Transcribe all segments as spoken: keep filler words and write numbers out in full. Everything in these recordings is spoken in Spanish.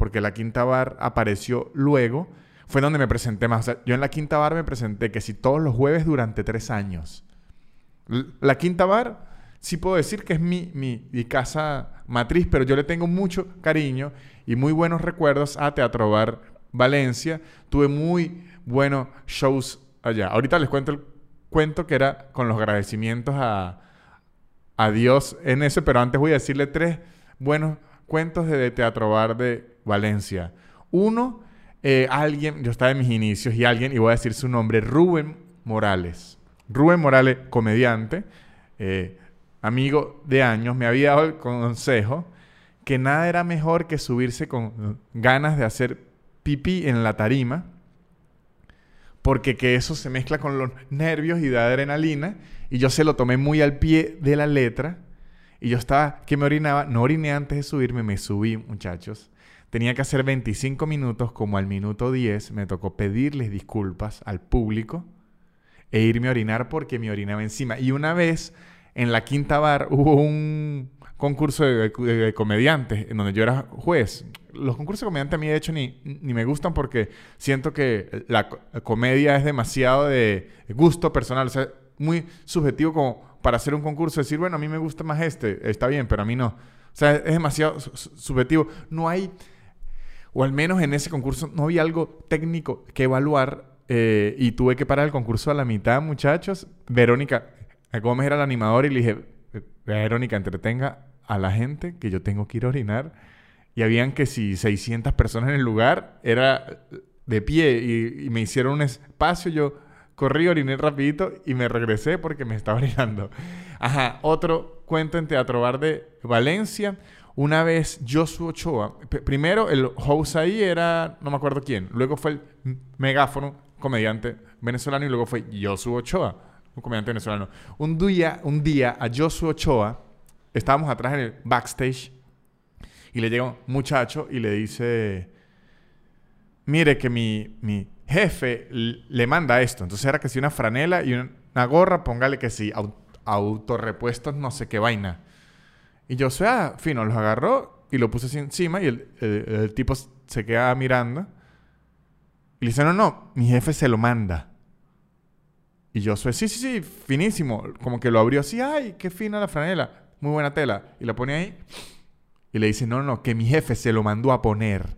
porque la Quinta Bar apareció luego, fue donde me presenté más. O sea, yo en la Quinta Bar me presenté que si todos los jueves durante tres años. La Quinta Bar, sí puedo decir que es mi, mi, mi casa matriz, pero yo le tengo mucho cariño y muy buenos recuerdos a Teatro Bar Valencia. Tuve muy buenos shows allá. Ahorita les cuento el cuento que era con los agradecimientos a, a Dios en ese, pero antes voy a decirle tres buenos cuentos de, de Teatro Bar de Valencia. Uno, eh, alguien, yo estaba en mis inicios y alguien, y voy a decir su nombre, Rubén Morales. Rubén Morales, comediante, eh, amigo de años, me había dado el consejo que nada era mejor que subirse con ganas de hacer pipí en la tarima, porque que eso se mezcla con los nervios y da adrenalina, y yo se lo tomé muy al pie de la letra, y yo estaba que me orinaba, no oriné antes de subirme, me subí, muchachos. Tenía que hacer veinticinco minutos, como al minuto diez me tocó pedirles disculpas al público e irme a orinar porque me orinaba encima. Y una vez en la Quinta Bar hubo un concurso de, de, de comediantes en donde yo era juez. Los concursos de comediantes a mí de hecho ni, ni me gustan porque siento que la, la comedia es demasiado de gusto personal. O sea, muy subjetivo como para hacer un concurso. Decir, bueno, a mí me gusta más este. Está bien, pero a mí no. O sea, es demasiado su subjetivo. No hay, o al menos en ese concurso, no había algo técnico que evaluar. Eh, y tuve que parar el concurso a la mitad, muchachos. Verónica Gómez era la animadora y le dije, Verónica, entretenga a la gente que yo tengo que ir a orinar. Y habían que si seiscientas personas en el lugar, era de pie y, y me hicieron un espacio. Yo corrí, oriné rapidito y me regresé porque me estaba orinando. Ajá, otro cuento en Teatro Bar de Valencia. Una vez Josué Ochoa, primero el host ahí era, no me acuerdo quién, luego fue el megáfono, comediante venezolano, y luego fue Josué Ochoa, un comediante venezolano. Un día, un día a Josué Ochoa, estábamos atrás en el backstage, y le llega un muchacho y le dice, mire que mi, mi jefe le manda esto. Entonces era que si una franela y una gorra, póngale que si autorrepuestos no sé qué vaina. Y yo, o sea, fino, los agarró y lo puse así encima y el, el, el tipo se queda mirando. Y le dice, no, no, mi jefe se lo manda. Y yo, sí, sí, sí, finísimo. Como que lo abrió así, ay, qué fina la franela, muy buena tela. Y la pone ahí y le dice, no, no, que mi jefe se lo mandó a poner.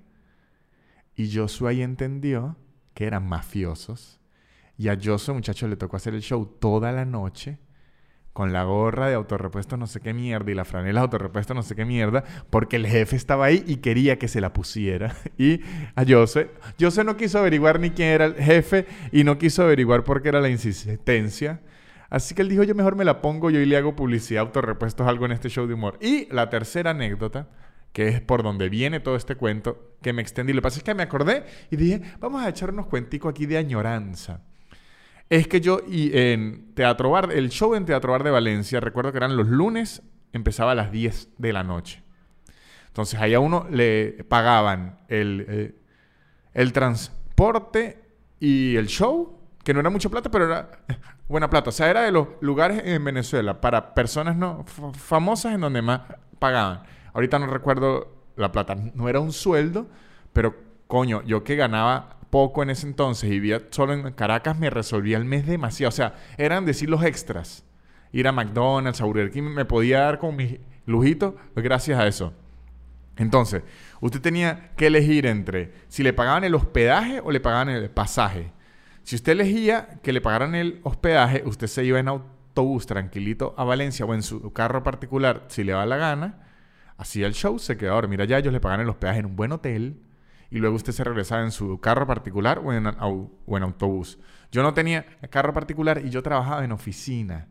Y Josué ahí entendió que eran mafiosos. Y a Josué, muchacho, le tocó hacer el show toda la noche con la gorra de autorrepuesto no sé qué mierda y la franela de autorrepuesto no sé qué mierda, porque el jefe estaba ahí y quería que se la pusiera. Y a Josué, Josué no quiso averiguar ni quién era el jefe y no quiso averiguar por qué era la insistencia. Así que él dijo, yo mejor me la pongo yo y le hago publicidad, autorrepuestos, algo en este show de humor. Y la tercera anécdota, que es por donde viene todo este cuento, que me extendí. Lo que pasa es que me acordé y dije, vamos a echar unos cuenticos aquí de añoranza. Es que yo, y en Teatro Bar, el show en Teatro Bar de Valencia, recuerdo que eran los lunes, empezaba a las diez de la noche. Entonces, ahí a uno le pagaban el, eh, el transporte y el show, que no era mucha plata, pero era buena plata. O sea, era de los lugares en Venezuela para personas no famosas en donde más pagaban. Ahorita no recuerdo la plata. No era un sueldo, pero coño, yo que ganaba poco en ese entonces y vivía solo en Caracas, me resolvía el mes demasiado. O sea, eran decir los extras. Ir a McDonald's, a Burger King, me podía dar como mis lujitos gracias a eso. Entonces, usted tenía que elegir entre si le pagaban el hospedaje o le pagaban el pasaje. Si usted elegía que le pagaran el hospedaje, usted se iba en autobús tranquilito a Valencia o en su carro particular, si le daba la gana, hacía el show, se quedaba a dormir allá, ellos le pagaban el hospedaje en un buen hotel y luego usted se regresaba en su carro particular o en, o en autobús. Yo no tenía carro particular y yo trabajaba en oficina.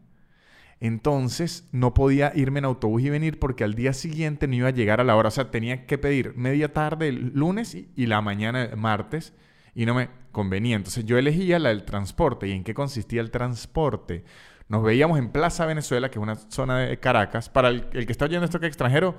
Entonces no podía irme en autobús y venir porque al día siguiente no iba a llegar a la hora. O sea, tenía que pedir media tarde el lunes y, y la mañana el martes y no me convenía. Entonces yo elegía la del transporte. ¿Y en qué consistía el transporte? Nos veíamos en Plaza Venezuela, que es una zona de Caracas. Para el, el que está oyendo esto que es extranjero,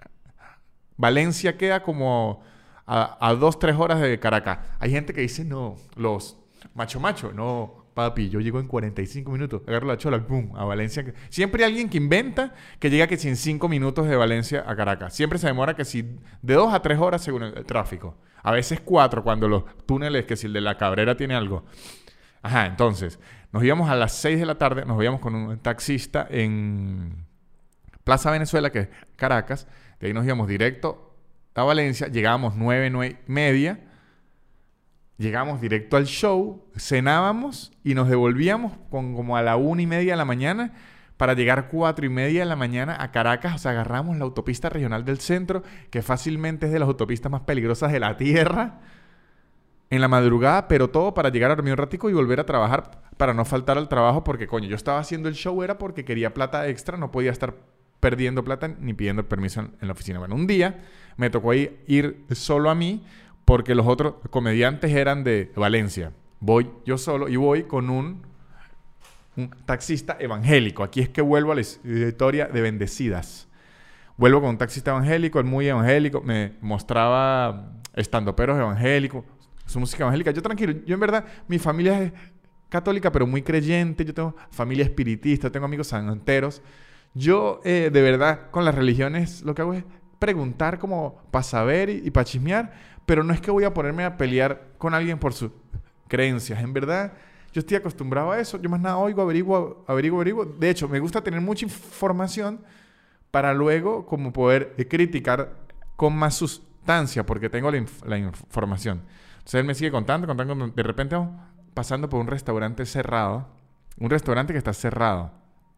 Valencia queda como a, a dos, tres horas de Caracas. Hay gente que dice, no, los macho macho, no, Papi, yo llego en cuarenta y cinco minutos. Agarro la chola, ¡pum! A Valencia. Siempre hay alguien que inventa que llega que si en cinco minutos de Valencia a Caracas. Siempre se demora que si de dos a tres horas según el, el tráfico. A veces cuatro cuando los túneles, que si el de la Cabrera tiene algo. Ajá, entonces, nos íbamos a las seis de la tarde, nos veíamos con un taxista en Plaza Venezuela, que es Caracas. De ahí nos íbamos directo a Valencia. Llegábamos nueve, nueve y media. Llegamos directo al show, cenábamos y nos devolvíamos con como a la una y media de la mañana para llegar cuatro y media de la mañana a Caracas. O sea, agarramos la autopista regional del centro, que fácilmente es de las autopistas más peligrosas de la tierra, en la madrugada, pero todo para llegar a dormir un ratico y volver a trabajar para no faltar al trabajo, porque coño, yo estaba haciendo el show era porque quería plata extra, no podía estar perdiendo plata ni pidiendo permiso en, en la oficina. Bueno, un día me tocó ir, ir solo a mí, porque los otros comediantes eran de Valencia. Voy yo solo y voy con un, un taxista evangélico. Aquí es que vuelvo a la historia de Bendecidas. Vuelvo con un taxista evangélico, él muy evangélico. Me mostraba estandoperos evangélicos, su música evangélica. Yo tranquilo, yo en verdad, mi familia es católica, pero muy creyente. Yo tengo familia espiritista, tengo amigos santeros. Yo, eh, de verdad, con las religiones lo que hago es preguntar como para saber y, y para chismear. Pero no es que voy a ponerme a pelear con alguien por sus creencias. En verdad, yo estoy acostumbrado a eso. Yo más nada oigo, averiguo, averiguo, averiguo. De hecho, me gusta tener mucha información para luego como poder eh, criticar con más sustancia, porque tengo la, inf- la información. Entonces él me sigue contando, contando. De repente vamos pasando por un restaurante cerrado. Un restaurante que está cerrado.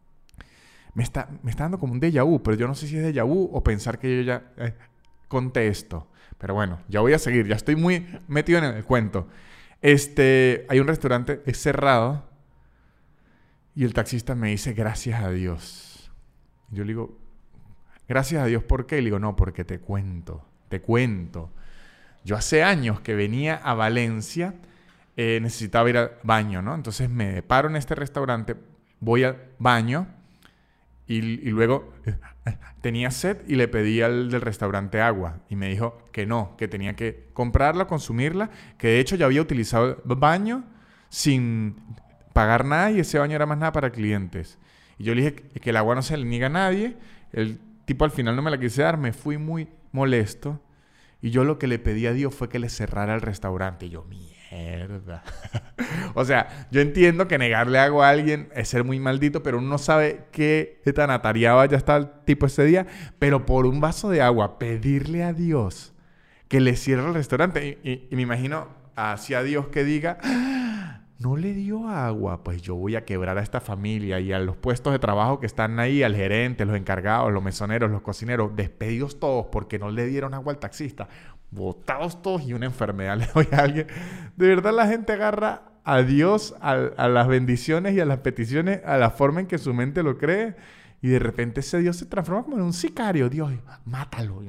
Me está, me está dando como un déjà vu, pero yo no sé si es déjà vu o pensar que yo ya eh, conté esto. Pero bueno, ya voy a seguir. Ya estoy muy metido en el cuento. Este, hay un restaurante cerrado y el taxista me dice, gracias a Dios. Yo le digo, gracias a Dios, ¿por qué? Y le digo, no, porque te cuento, te cuento. Yo hace años que venía a Valencia, eh, necesitaba ir al baño, ¿no? Entonces me paro en este restaurante, voy al baño y, y luego... tenía sed y le pedí al del restaurante agua. Y me dijo que no, que tenía que comprarla, consumirla. Que de hecho ya había utilizado el baño sin pagar nada y ese baño era más nada para clientes. Y yo le dije que, que el agua no se le niega a nadie. El tipo al final no me la quise dar. Me fui muy molesto. Y yo lo que le pedí a Dios fue que le cerrara el restaurante. Y yo, mierda. O sea, yo entiendo que negarle agua a alguien es ser muy maldito, pero uno no sabe qué tan atareado ya está el tipo ese día. Pero por un vaso de agua, pedirle a Dios que le cierre el restaurante. Y, y, y me imagino hacia Dios que diga, ¡ah! No le dio agua, pues yo voy a quebrar a esta familia y a los puestos de trabajo que están ahí, al gerente, los encargados, los mesoneros, los cocineros, despedidos todos porque no le dieron agua al taxista. Botados todos y una enfermedad le doy a alguien. De verdad la gente agarra a Dios, a, a las bendiciones y a las peticiones, a la forma en que su mente lo cree. Y de repente ese Dios se transforma como en un sicario. Dios, mátalo.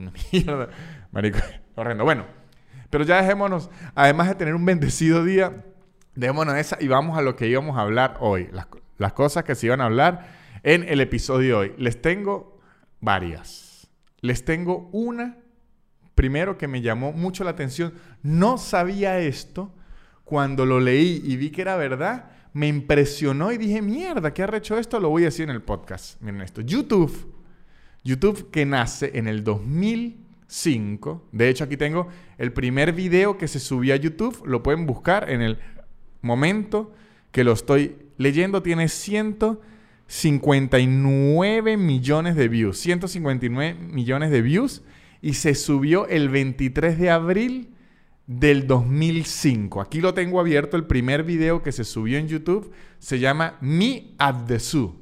Marico, horrendo. Bueno, pero ya dejémonos, además de tener un bendecido día, dejémonos esa y vamos a lo que íbamos a hablar hoy. Las, las cosas que se iban a hablar en el episodio de hoy. Les tengo varias. Les tengo una, primero, que me llamó mucho la atención. No sabía esto. Cuando lo leí y vi que era verdad, me impresionó y dije, mierda, ¿qué arrecho esto? Lo voy a decir en el podcast. Miren esto. YouTube. YouTube que nace en el dos mil cinco. De hecho, aquí tengo el primer video que se subió a YouTube. Lo pueden buscar en el momento que lo estoy leyendo. Tiene ciento cincuenta y nueve millones de views. ciento cincuenta y nueve millones de views. Y se subió el veintitrés de abril del dos mil cinco. Aquí lo tengo abierto. El primer video que se subió en YouTube se llama Me at the Zoo,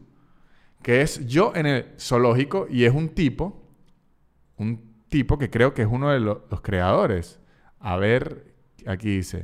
que es yo en el zoológico, y es un tipo, un tipo que creo que es uno de lo, los creadores. A ver, aquí dice,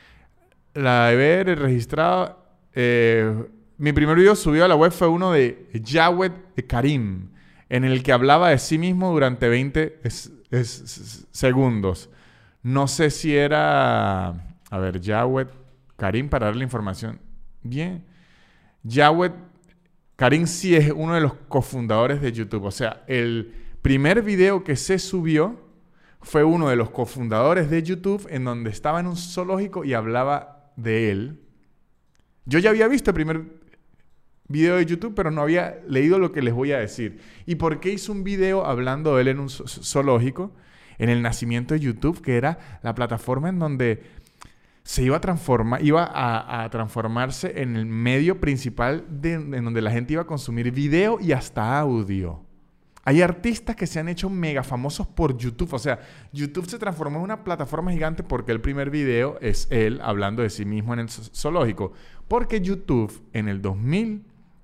la haber registrado, eh, mi primer video subido a la web fue uno de Jawed Karim, en el que hablaba de sí mismo durante veinte es, es, segundos. No sé si era... A ver, Jawed Karim, para darle información. Bien. Jawed Karim sí es uno de los cofundadores de YouTube. O sea, el primer video que se subió fue uno de los cofundadores de YouTube, en donde estaba en un zoológico y hablaba de él. Yo ya había visto el primer video de YouTube, pero no había leído lo que les voy a decir. ¿Y por qué hizo un video hablando de él en un zoológico? En el nacimiento de YouTube, que era la plataforma en donde se iba a transformar, iba a, a transformarse en el medio principal de, en donde la gente iba a consumir video y hasta audio. Hay artistas que se han hecho mega famosos por YouTube. O sea, YouTube se transformó en una plataforma gigante porque el primer video es él hablando de sí mismo en el zoológico. Porque YouTube en el dos mil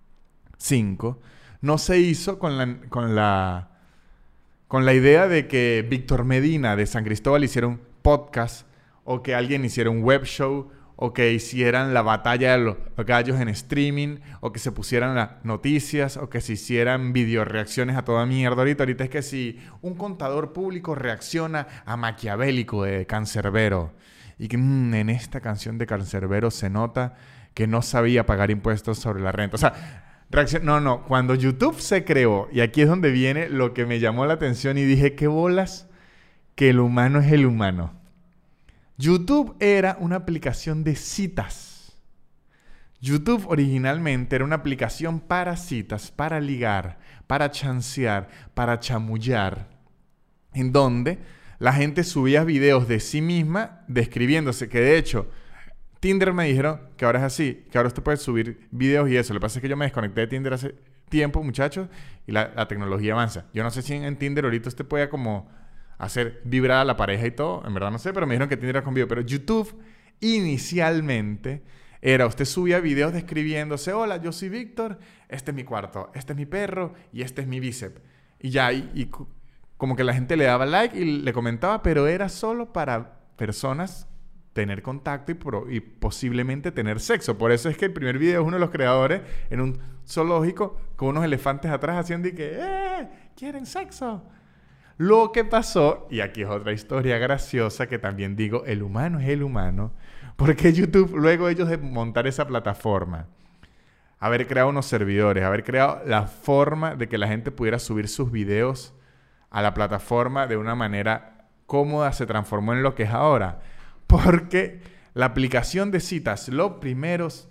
cinco no se hizo con la, con la, con la idea de que Víctor Medina de San Cristóbal hiciera un podcast o que alguien hiciera un web show o que hicieran la batalla de los gallos en streaming, o que se pusieran las noticias, o que se hicieran videoreacciones a toda mierda. Ahorita, ahorita es que si un contador público reacciona a Maquiavélico de Cancerbero, y que mmm, en esta canción de Cancerbero se nota que no sabía pagar impuestos sobre la renta. O sea, reacción... no, no. Cuando YouTube se creó, y aquí es donde viene lo que me llamó la atención y dije, qué bolas que el humano es el humano. YouTube era una aplicación de citas. YouTube originalmente era una aplicación para citas, para ligar, para chancear, para chamullar, en donde la gente subía videos de sí misma describiéndose, que de hecho Tinder me dijeron que ahora es así, que ahora usted puede subir videos y eso. Lo que pasa es que yo me desconecté de Tinder hace tiempo, muchachos, y la, la tecnología avanza. Yo no sé si en, en Tinder ahorita usted puede como hacer vibrar a la pareja y todo, en verdad no sé, pero me dijeron que Tinder era con video. Pero YouTube inicialmente era, usted subía videos describiéndose, hola, yo soy Víctor, este es mi cuarto, este es mi perro y este es mi bíceps. Y ya, y, y como que la gente le daba like y le comentaba, pero era solo para personas tener contacto y, pro, y posiblemente tener sexo. Por eso es que el primer video es uno de los creadores en un zoológico con unos elefantes atrás haciendo y que, ¡eh! ¿Quieren sexo? Lo que pasó, y aquí es otra historia graciosa que también digo, el humano es el humano, porque YouTube, luego ellos de montar esa plataforma, haber creado unos servidores, haber creado la forma de que la gente pudiera subir sus videos a la plataforma de una manera cómoda, se transformó en lo que es ahora. Porque la aplicación de citas, los primeros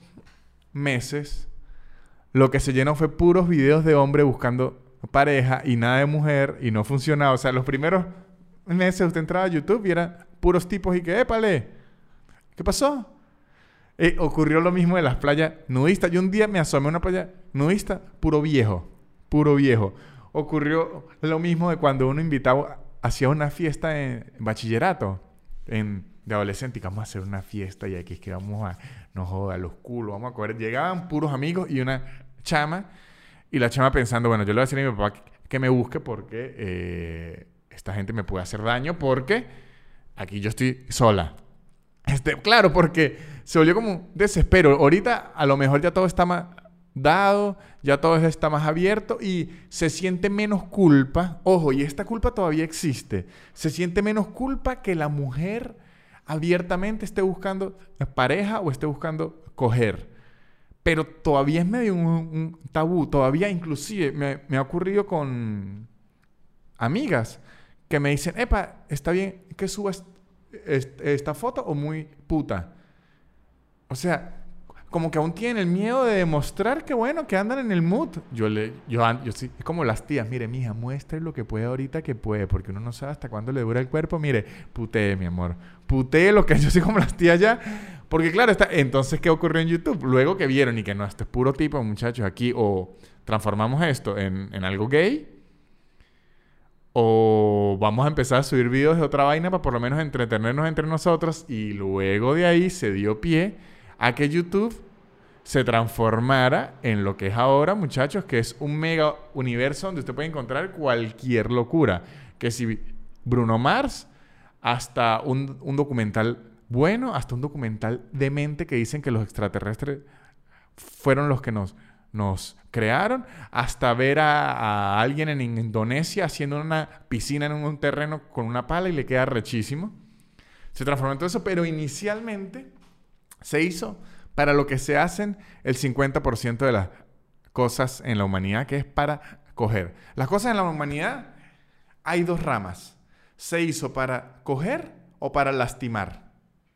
meses, lo que se llenó fue puros videos de hombre buscando pareja y nada de mujer, y no funcionaba. O sea, los primeros meses usted entraba a YouTube y eran puros tipos y que, épale, ¿qué pasó? Eh, ocurrió lo mismo de las playas nudistas. Yo un día me asomé a una playa nudista, puro viejo, puro viejo. Ocurrió lo mismo de cuando uno invitaba, hacía una fiesta en, en bachillerato, en, de adolescente, y que vamos a hacer una fiesta y aquí es que vamos a, no joda, los culos, vamos a coger. Llegaban puros amigos y una chama. Y la chama pensando, bueno, yo le voy a decir a mi papá que, que me busque porque eh, esta gente me puede hacer daño porque aquí yo estoy sola. Este, claro, porque se volvió como un desespero. Ahorita a lo mejor ya todo está más dado, ya todo está más abierto y se siente menos culpa. Ojo, y esta culpa todavía existe. Se siente menos culpa que la mujer abiertamente esté buscando pareja o esté buscando coger. Pero todavía es medio un, un tabú. Todavía inclusive me, me ha ocurrido con amigas que me dicen, epa, ¿está bien que subas est- esta foto o muy puta? O sea, como que aún tienen el miedo de demostrar que bueno, que andan en el mood. Yo le, yo, yo sí, es como las tías, mire, mija, muestre lo que puede ahorita que puede, porque uno no sabe hasta cuándo le dura el cuerpo. Mire, putee, mi amor. Putee lo que yo soy como las tías ya. Porque claro, está, entonces, ¿qué ocurrió en YouTube? Luego que vieron y que no, esto es puro tipo, muchachos, aquí o transformamos esto en, en algo gay, o vamos a empezar a subir videos de otra vaina para por lo menos entretenernos entre nosotros, y luego de ahí se dio pie a que YouTube se transformara en lo que es ahora, muchachos, que es un mega universo donde usted puede encontrar cualquier locura. Que si Bruno Mars, hasta un, un documental bueno, hasta un documental demente que dicen que los extraterrestres fueron los que nos, nos crearon, hasta ver a, a alguien en Indonesia haciendo una piscina en un terreno con una pala y le queda rechísimo. Se transformó en todo eso, pero inicialmente se hizo para lo que se hacen el cincuenta por ciento de las cosas en la humanidad, que es para coger. Las cosas en la humanidad hay dos ramas. Se hizo para coger o para lastimar.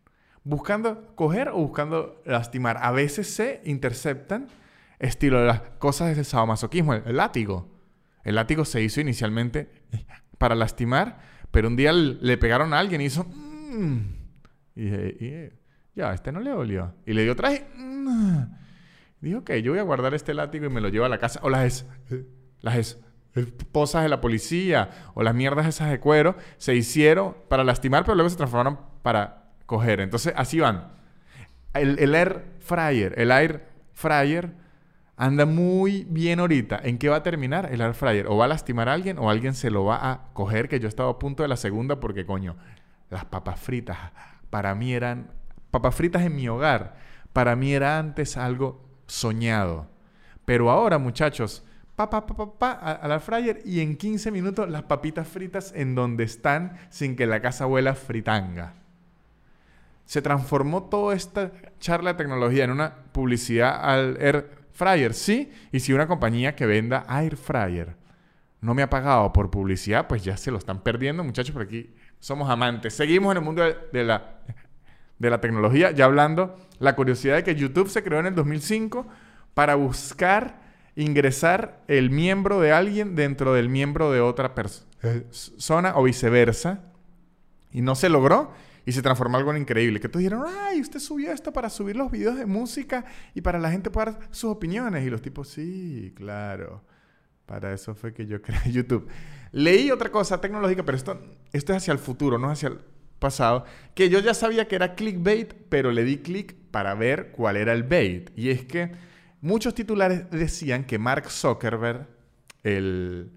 buscando coger o buscando lastimar. A veces se interceptan, estilo de las cosas del sadomasoquismo, el, el látigo. El látigo se hizo inicialmente para lastimar, pero un día le pegaron a alguien y hizo... Mmm, y, y ya, a este no le dolió. Y le dio otra vez... Mmm, dijo, ok, yo voy a guardar este látigo y me lo llevo a la casa. O las, es, las es, esposas de la policía o las mierdas esas de cuero se hicieron para lastimar, pero luego se transformaron para coger. Entonces, así van. El, el air fryer, el air fryer anda muy bien ahorita. ¿En qué va a terminar el air fryer? O va a lastimar a alguien o alguien se lo va a coger, que yo estaba a punto de la segunda porque, coño, las papas fritas para mí eran... Papas fritas en mi hogar para mí era antes algo soñado. Pero ahora, muchachos, pa, pa, pa, pa, pa, al air fryer y en quince minutos las papitas fritas en donde están sin que la casa huela fritanga. Se transformó toda esta charla de tecnología en una publicidad al air fryer, sí. Y si una compañía que venda air fryer no me ha pagado por publicidad, pues ya se lo están perdiendo, muchachos, por aquí somos amantes. Seguimos en el mundo de, de la... de la tecnología, ya hablando, la curiosidad de que YouTube se creó en el dos mil cinco para buscar ingresar el miembro de alguien dentro del miembro de otra persona o viceversa. Y no se logró y se transformó en algo increíble. Que todos dijeron, ay, usted subió esto para subir los videos de música y para la gente poder dar sus opiniones. Y los tipos, sí, claro. Para eso fue que yo creé YouTube. Leí otra cosa tecnológica, pero esto, esto es hacia el futuro, no es hacia el pasado, que yo ya sabía que era clickbait, pero le di click para ver cuál era el bait. Y es que muchos titulares decían que Mark Zuckerberg, el,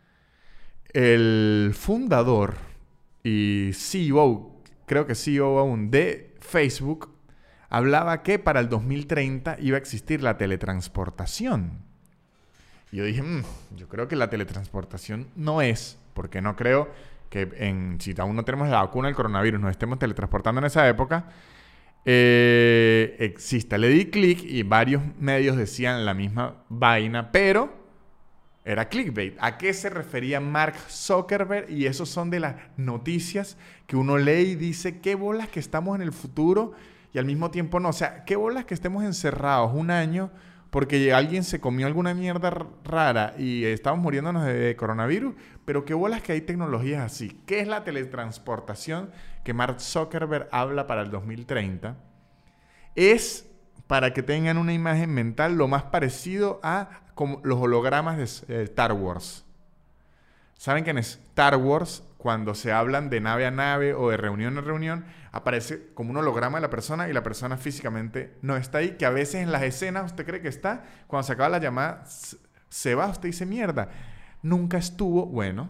el fundador y C E O, creo que C E O aún de Facebook, hablaba que para el dos mil treinta iba a existir la teletransportación. Y yo dije, mmm, yo creo que la teletransportación no es, porque no creo que en, si aún no tenemos la vacuna del coronavirus, nos estemos teletransportando en esa época, eh, exista. Le di clic y varios medios decían la misma vaina, pero era clickbait. ¿A qué se refería Mark Zuckerberg? Y esos son de las noticias que uno lee y dice, qué bolas que estamos en el futuro y al mismo tiempo no. O sea, qué bolas que estemos encerrados un año porque alguien se comió alguna mierda rara y estamos muriéndonos de coronavirus, pero qué bolas que hay tecnologías así. ¿Qué es la teletransportación que Mark Zuckerberg habla para el dos mil treinta? Es, para que tengan una imagen mental, lo más parecido a como los hologramas de eh, Star Wars. ¿Saben que en Star Wars, cuando se hablan de nave a nave o de reunión a reunión, aparece como un holograma de la persona y la persona físicamente no está ahí? Que a veces en las escenas usted cree que está, cuando se acaba la llamada se va, usted dice mierda, nunca estuvo. Bueno,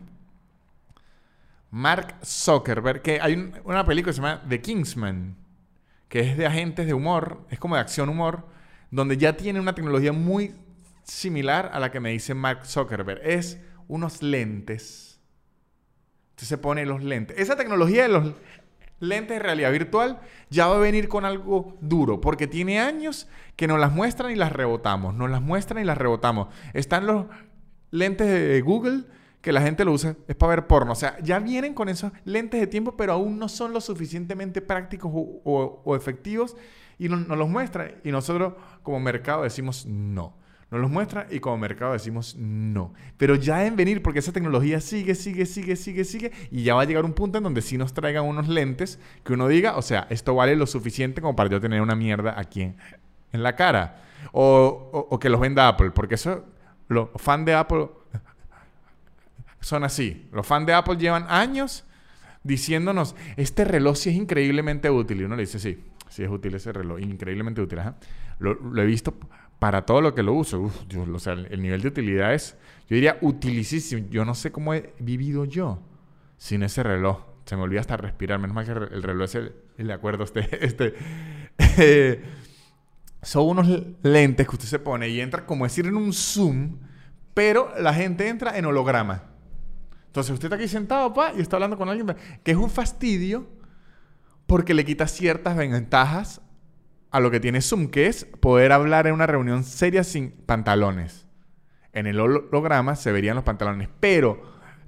Mark Zuckerberg, que hay un, una película que se llama The Kingsman, que es de agentes de humor, es como de acción humor, donde ya tiene una tecnología muy similar a la que me dice Mark Zuckerberg. Es unos lentes. Usted se pone los lentes. Esa tecnología de los lentes de realidad virtual ya va a venir con algo duro, porque tiene años que nos las muestran y las rebotamos, nos las muestran y las rebotamos. Están los lentes de Google que la gente lo usa, es para ver porno. O sea, ya vienen con esos lentes de tiempo, pero aún no son lo suficientemente prácticos o, o, o efectivos y nos no los muestran. Y nosotros como mercado decimos no. Nos los muestra y como mercado decimos no. Pero ya deben venir porque esa tecnología sigue, sigue, sigue, sigue, sigue. Y ya va a llegar un punto en donde sí nos traigan unos lentes que uno diga, o sea, esto vale lo suficiente como para yo tener una mierda aquí en, en la cara. O, o, o que los venda Apple. Porque eso, los fans de Apple son así. Los fans de Apple llevan años diciéndonos, este reloj sí es increíblemente útil. Y uno le dice, sí, sí es útil ese reloj, increíblemente útil. Ajá. Lo, lo he visto para todo lo que lo uso. Uf, yo, o sea, el nivel de utilidad es, yo diría, utilísimo. Yo no sé cómo he vivido yo sin ese reloj. Se me olvida hasta respirar. Menos mal que el reloj es el, el de acuerdo. Este, este, eh, son unos lentes que usted se pone y entra, como decir, en un Zoom, pero la gente entra en holograma. Entonces usted está aquí sentado, pa, y está hablando con alguien, que es un fastidio porque le quita ciertas ventajas a lo que tiene Zoom, que es poder hablar en una reunión seria sin pantalones. En el holograma se verían los pantalones, pero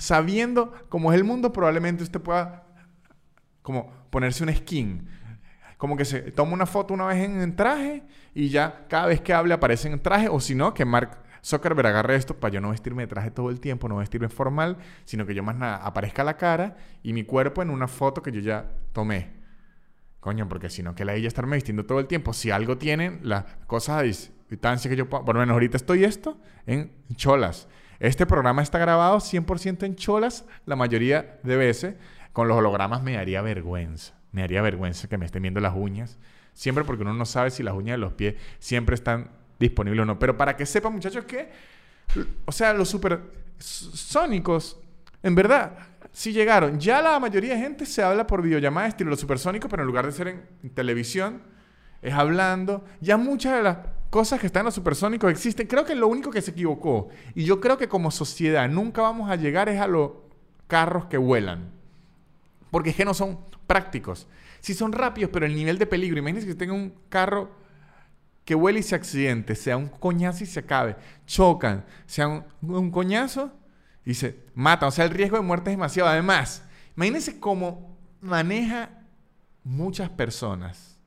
sabiendo cómo es el mundo, probablemente usted pueda como ponerse un skin. como que se toma una foto una vez en, en traje y ya cada vez que hable aparece en traje, o si no, que Mark Zuckerberg agarre esto para yo no vestirme de traje todo el tiempo, no vestirme formal, sino que yo más nada aparezca la cara y mi cuerpo en una foto que yo ya tomé. Coño, porque si no, que la ella estarme vistiendo todo el tiempo. Si algo tienen las cosas a distancia que yo puedo... Por lo menos ahorita estoy esto en cholas. Este programa está grabado cien por ciento en cholas la mayoría de veces. Con los hologramas me daría vergüenza. Me daría vergüenza que me estén viendo las uñas. Siempre, porque uno no sabe si las uñas de los pies siempre están disponibles o no. Pero para que sepan, muchachos, que... O sea, los supersónicos, en verdad, sí llegaron. Ya la mayoría de gente se habla por videollamada estilo los supersónicos, pero en lugar de ser en, en televisión, es hablando. Ya muchas de las cosas que están en los supersónicos existen. Creo que lo único que se equivocó, y yo creo que como sociedad nunca vamos a llegar, es a los carros que vuelan. Porque es que no son prácticos. Sí son rápidos, pero el nivel de peligro. Imagínense que tenga un carro que vuele y se accidente, sea un coñazo y se acabe. Chocan, sea un, un coñazo y se matan. O sea, el riesgo de muerte es demasiado. Además, imagínense cómo maneja muchas personas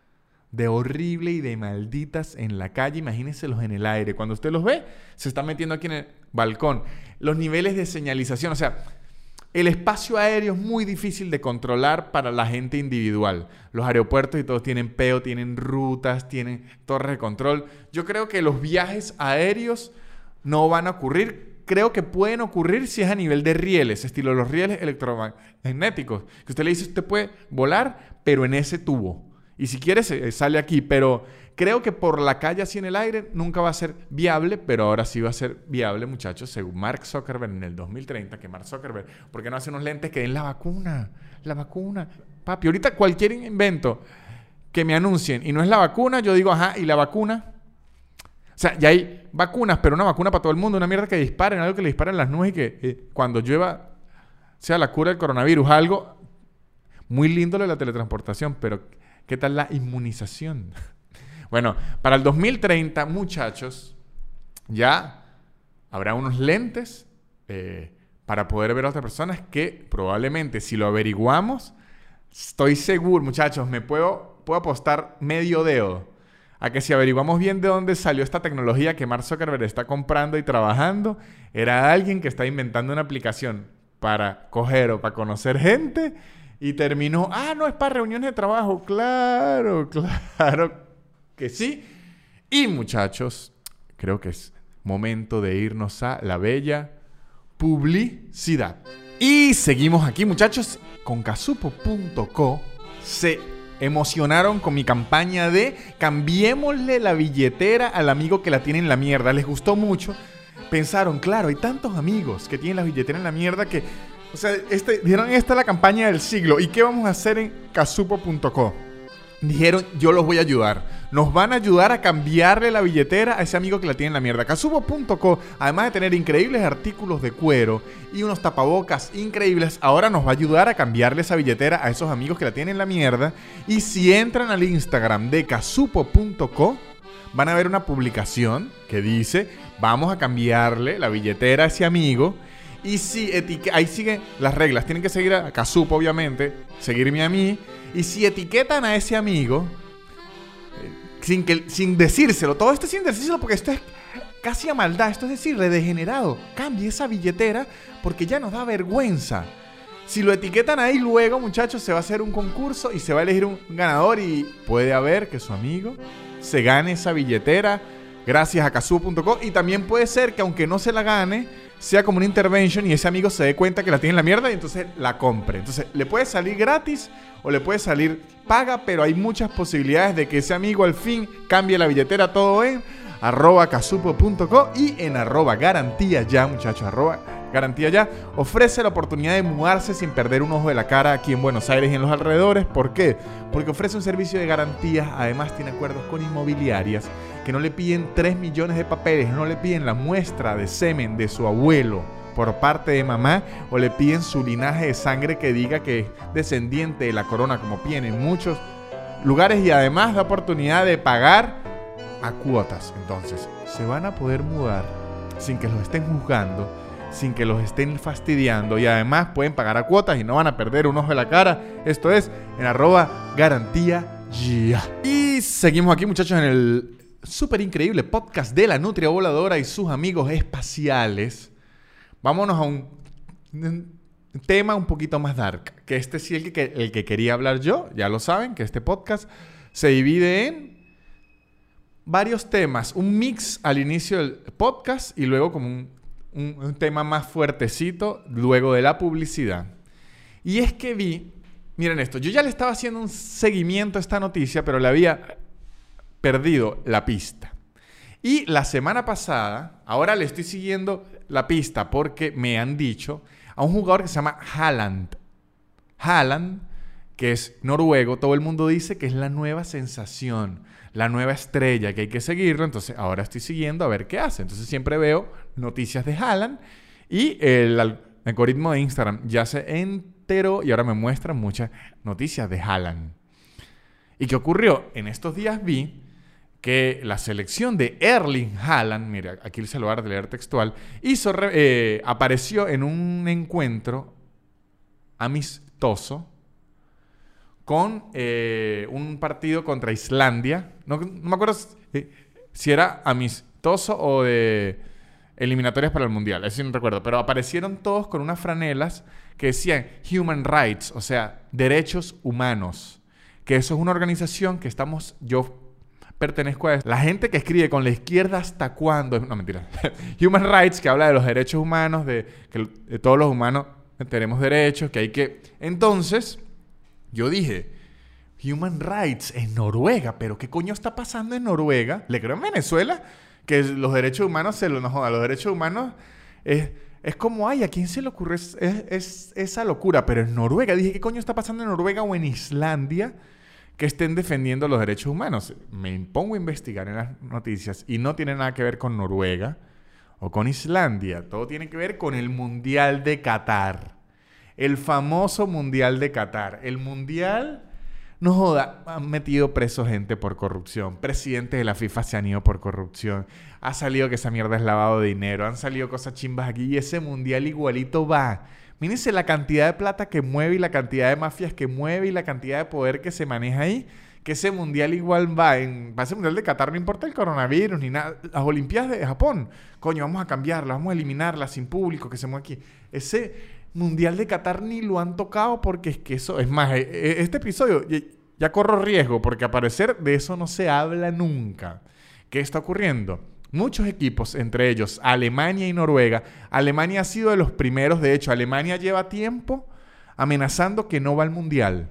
de horrible y de malditas en la calle. Imagínenselos en el aire. Cuando usted los ve, se están metiendo aquí en el balcón. Los niveles de señalización, o sea... El espacio aéreo es muy difícil de controlar para la gente individual. Los aeropuertos y todos tienen peo, tienen rutas, tienen torres de control. Yo creo que los viajes aéreos no van a ocurrir. Creo que pueden ocurrir si es a nivel de rieles, estilo los rieles electromagnéticos. Que usted le dice, usted puede volar, pero en ese tubo. Y si quiere, se sale aquí. Pero creo que por la calle así en el aire nunca va a ser viable, pero ahora sí va a ser viable, muchachos, según Mark Zuckerberg en el dos mil treinta, que Mark Zuckerberg, ¿por qué no hace unos lentes que den la vacuna? La vacuna. Papi, ahorita cualquier invento que me anuncien y no es la vacuna, yo digo, ajá, ¿y la vacuna? O sea, ya hay vacunas, pero una vacuna para todo el mundo, una mierda que disparen, algo que le disparen las nubes y que eh, cuando llueva sea la cura del coronavirus. Algo muy lindo lo de la teletransportación, pero ¿qué tal la inmunización? Bueno, para el dos mil treinta, muchachos, ya habrá unos lentes eh, para poder ver a otras personas que probablemente, si lo averiguamos, estoy seguro, muchachos, me puedo, puedo apostar medio dedo a que si averiguamos bien de dónde salió esta tecnología que Mark Zuckerberg está comprando y trabajando, era alguien que está inventando una aplicación para coger o para conocer gente y terminó, ah, no, es para reuniones de trabajo. Claro, claro que sí. Y muchachos, creo que es momento de irnos a la bella publicidad. Y seguimos aquí, muchachos, con casupo punto co. Se emocionaron con mi campaña de cambiémosle la billetera al amigo que la tiene en la mierda. Les gustó mucho. Pensaron, claro, hay tantos amigos que tienen la billetera en la mierda que... O sea, este, dijeron, esta es la campaña del siglo. ¿Y qué vamos a hacer en casupo punto co? Dijeron, yo los voy a ayudar. Nos van a ayudar a cambiarle la billetera a ese amigo que la tiene en la mierda. casupo punto co, además de tener increíbles artículos de cuero y unos tapabocas increíbles, ahora nos va a ayudar a cambiarle esa billetera a esos amigos que la tienen en la mierda. Y si entran al Instagram de casupo punto co, van a ver una publicación que dice, vamos a cambiarle la billetera a ese amigo. Y si etique- ahí siguen las reglas. Tienen que seguir a Casupo, obviamente, seguirme a mí. Y si etiquetan a ese amigo, eh, sin, que, sin decírselo, todo esto sin decírselo, porque esto es casi a maldad, esto es decir, redegenerado. Cambie esa billetera porque ya nos da vergüenza. Si lo etiquetan ahí luego, muchachos, se va a hacer un concurso y se va a elegir un ganador y puede haber que su amigo se gane esa billetera gracias a casupo punto co. Y también puede ser que aunque no se la gane, sea como una intervention y ese amigo se dé cuenta que la tiene en la mierda y entonces la compre. Entonces le puede salir gratis o le puede salir paga, pero hay muchas posibilidades de que ese amigo al fin cambie la billetera. Todo en arroba casupo punto co y en arroba garantía ya, muchachos, arroba garantía ya. Ofrece la oportunidad de mudarse sin perder un ojo de la cara aquí en Buenos Aires y en los alrededores. ¿Por qué? Porque ofrece un servicio de garantías. Además tiene acuerdos con inmobiliarias que no le piden tres millones de papeles, no le piden la muestra de semen de su abuelo por parte de mamá, o le piden su linaje de sangre que diga que es descendiente de la corona, como piden en muchos lugares, y además da oportunidad de pagar a cuotas. Entonces, se van a poder mudar sin que los estén juzgando, sin que los estén fastidiando, y además pueden pagar a cuotas y no van a perder un ojo de la cara. Esto es en arroba garantía Yeah. Y seguimos aquí, muchachos, en el súper increíble podcast de la Nutria Voladora y sus amigos espaciales. Vámonos a un, un tema un poquito más dark. Que este sí es el que, el que quería hablar yo. Ya lo saben, que este podcast se divide en varios temas. Un mix al inicio del podcast y luego como un, un, un tema más fuertecito luego de la publicidad. Y es que vi... Miren esto, yo ya le estaba haciendo un seguimiento a esta noticia, pero le había perdido la pista. Y la semana pasada, ahora le estoy siguiendo la pista porque me han dicho a un jugador que se llama Haaland. Haaland, que es noruego, todo el mundo dice que es la nueva sensación, la nueva estrella, que hay que seguirlo. Entonces ahora estoy siguiendo a ver qué hace. Entonces siempre veo noticias de Haaland y el algoritmo de Instagram ya se enteró y ahora me muestran muchas noticias de Haaland. ¿Y qué ocurrió? En estos días vi que la selección de Erling Haaland, mira, aquí se lo voy a leer textual, hizo, eh, apareció en un encuentro amistoso con eh, un partido contra Islandia. No, no me acuerdo si, si era amistoso o de eliminatorias para el Mundial, eso sí no recuerdo, pero aparecieron todos con unas franelas que decían Human Rights, o sea, derechos humanos, que eso es una organización que estamos, yo pertenezco a eso. La gente que escribe con la izquierda hasta cuándo, no mentira, Human Rights, que habla de los derechos humanos, de que de todos los humanos tenemos derechos, que hay que... Entonces, yo dije, Human Rights en Noruega, pero ¿qué coño está pasando en Noruega? ¿Le creo en Venezuela? Que los derechos humanos se lo no joda. Los derechos humanos es, es como, ay, ¿a quién se le ocurre es, es, es esa locura? Pero en Noruega, dije, ¿qué coño está pasando en Noruega o en Islandia que estén defendiendo los derechos humanos? Me pongo a investigar en las noticias y no tiene nada que ver con Noruega o con Islandia. Todo tiene que ver con el Mundial de Qatar. El famoso Mundial de Qatar. El Mundial... No joda, han metido preso gente por corrupción. Presidentes de la FIFA se han ido por corrupción. Ha salido que esa mierda es lavado de dinero. Han salido cosas chimbas aquí y ese mundial igualito va. Mírense la cantidad de plata que mueve y la cantidad de mafias que mueve y la cantidad de poder que se maneja ahí. Que ese mundial igual va. En ese mundial de Qatar no importa el coronavirus ni nada. Las Olimpiadas de Japón. Coño, vamos a cambiarlas, vamos a eliminarlas sin público que se mueve aquí. Ese... Mundial de Qatar ni lo han tocado porque es que eso... Es más, este episodio ya, ya corro riesgo porque al parecer de eso no se habla nunca. ¿Qué está ocurriendo? Muchos equipos, entre ellos Alemania y Noruega. Alemania ha sido de los primeros. De hecho, Alemania lleva tiempo amenazando que no va al Mundial.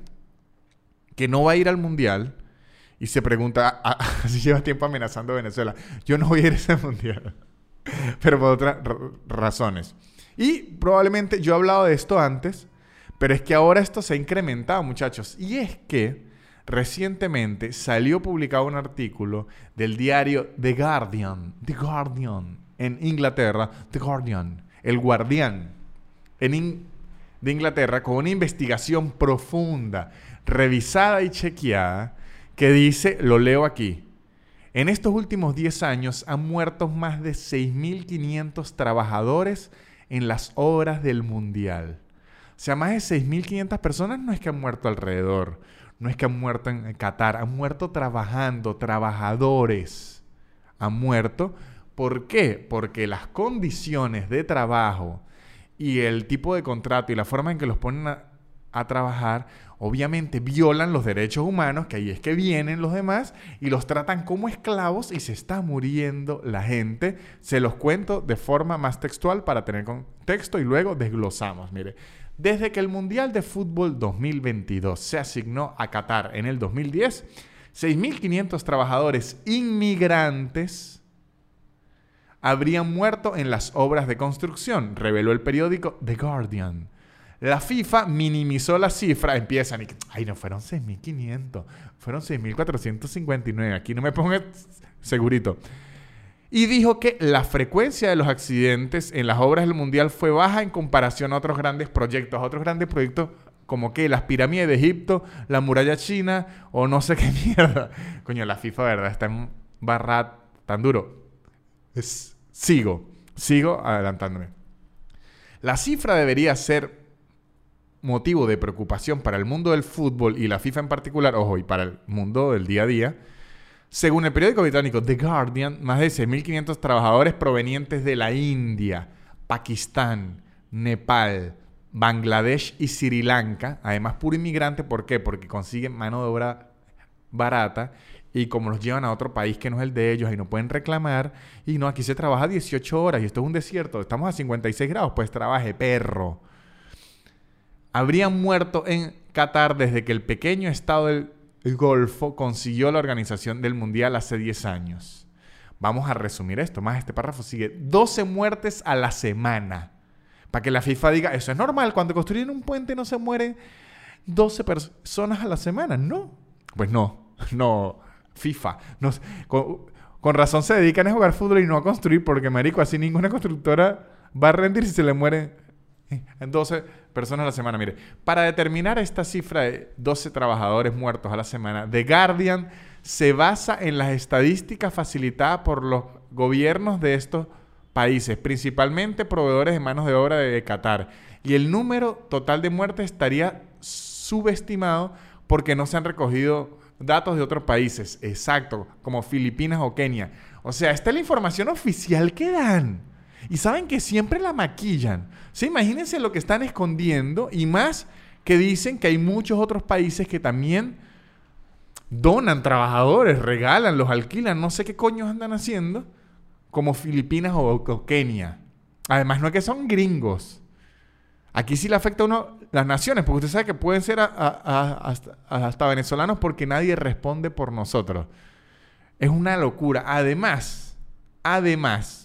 Que no va a ir al Mundial. Y se pregunta si lleva tiempo amenazando a Venezuela. Yo no voy a ir a ese Mundial. Pero por otras razones. Y probablemente yo he hablado de esto antes, pero es que ahora esto se ha incrementado, muchachos. Y es que recientemente salió publicado un artículo del diario The Guardian, The Guardian, en Inglaterra, The Guardian, El Guardián, en in- de Inglaterra, con una investigación profunda, revisada y chequeada, que dice, lo leo aquí, en estos últimos diez años han muerto más de seis mil quinientos trabajadores en las obras del Mundial. O sea, más de seis mil quinientas personas no es que han muerto alrededor, no es que han muerto en Qatar, han muerto trabajando, trabajadores han muerto. ¿Por qué? Porque las condiciones de trabajo y el tipo de contrato y la forma en que los ponen a, a trabajar obviamente violan los derechos humanos, que ahí es que vienen los demás y los tratan como esclavos y se está muriendo la gente. Se los cuento de forma más textual para tener contexto y luego desglosamos. Mire, desde que el Mundial de Fútbol dos mil veintidós se asignó a Qatar en el dos mil diez, seis mil quinientos trabajadores inmigrantes habrían muerto en las obras de construcción, reveló el periódico The Guardian. La FIFA minimizó la cifra, empiezan y... Ay, no, fueron seis mil quinientos, fueron seis mil cuatrocientos cincuenta y nueve, aquí no me pongo segurito. Y dijo que la frecuencia de los accidentes en las obras del Mundial fue baja en comparación a otros grandes proyectos, a otros grandes proyectos como que las pirámides de Egipto, la muralla china o no sé qué mierda. Coño, la FIFA, ¿verdad? Está en barra tan duro. Es... Sigo, sigo adelantándome. La cifra debería ser motivo de preocupación para el mundo del fútbol y la FIFA en particular, ojo, y para el mundo del día a día. Según el periódico británico The Guardian, más de seis mil quinientos trabajadores provenientes de la India, Pakistán, Nepal, Bangladesh y Sri Lanka, además puro inmigrante, ¿por qué? Porque consiguen mano de obra barata y como los llevan a otro país que no es el de ellos y no pueden reclamar, y no, aquí se trabaja dieciocho horas y esto es un desierto, estamos a cincuenta y seis grados, pues trabaje, perro. Habrían muerto en Qatar desde que el pequeño estado del Golfo consiguió la organización del Mundial hace diez años. Vamos a resumir esto, más este párrafo sigue. doce muertes a la semana. Para que la FIFA diga, eso es normal, cuando construyen un puente no se mueren doce personas a la semana. No, pues no, no, FIFA. No, con, con razón se dedican a jugar fútbol y no a construir, porque marico, así ninguna constructora va a rendir si se le mueren doce personas a la semana. Mire, para determinar esta cifra de doce trabajadores muertos a la semana, The Guardian se basa en las estadísticas facilitadas por los gobiernos de estos países, principalmente proveedores de manos de obra de Qatar. Y el número total de muertes estaría subestimado porque no se han recogido datos de otros países, exacto, como Filipinas o Kenia. O sea, esta es la información oficial que dan. Y saben que siempre la maquillan. ¿Sí? Imagínense lo que están escondiendo. Y más que dicen que hay muchos otros países que también donan trabajadores, regalan, los alquilan. No sé qué coños andan haciendo. Como Filipinas o, o Kenia. Además, no es que son gringos. Aquí sí le afecta a uno las naciones. Porque usted sabe que pueden ser a, a, a, hasta, hasta venezolanos porque nadie responde por nosotros. Es una locura. Además, además...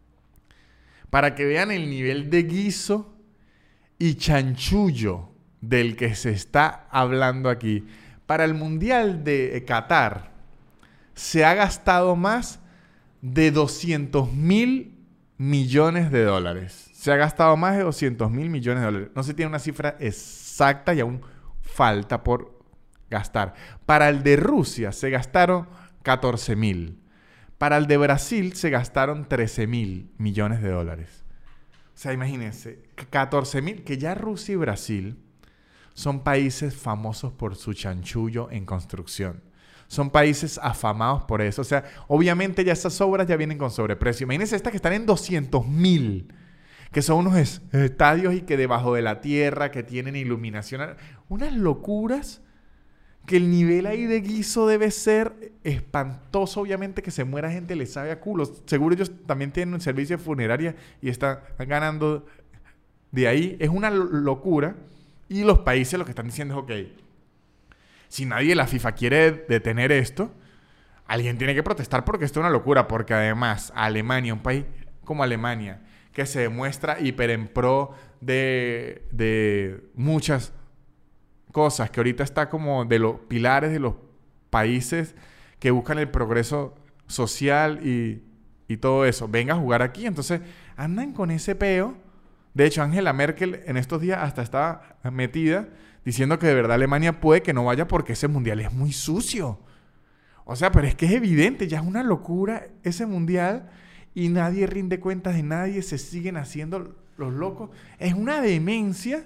para que vean el nivel de guiso y chanchullo del que se está hablando aquí. Para el Mundial de Qatar se ha gastado más de doscientos mil millones de dólares. Se ha gastado más de doscientos mil millones de dólares. No se tiene una cifra exacta y aún falta por gastar. Para el de Rusia se gastaron catorce mil. Para el de Brasil se gastaron trece mil millones de dólares. O sea, imagínense, catorce mil, que ya Rusia y Brasil son países famosos por su chanchullo en construcción. Son países afamados por eso. O sea, obviamente ya esas obras ya vienen con sobreprecio. Imagínense estas que están en doscientos mil, que son unos estadios y que debajo de la tierra, que tienen iluminación. Unas locuras. Que el nivel ahí de guiso debe ser espantoso. Obviamente que se muera gente le sabe a culo. Seguro ellos también tienen un servicio de funeraria y están ganando de ahí. Es una locura. Y los países lo que están diciendo es, ok, si nadie de la FIFA quiere detener esto, alguien tiene que protestar porque esto es una locura. Porque además Alemania, un país como Alemania, que se demuestra hiper en pro de, de muchas cosas, que ahorita está como de los pilares de los países que buscan el progreso social y, y todo eso. Venga a jugar aquí. Entonces, andan con ese peo. De hecho, Angela Merkel en estos días hasta estaba metida diciendo que de verdad Alemania puede que no vaya porque ese mundial es muy sucio. O sea, pero es que es evidente, ya es una locura ese mundial y nadie rinde cuentas de nadie, se siguen haciendo los locos. Es una demencia.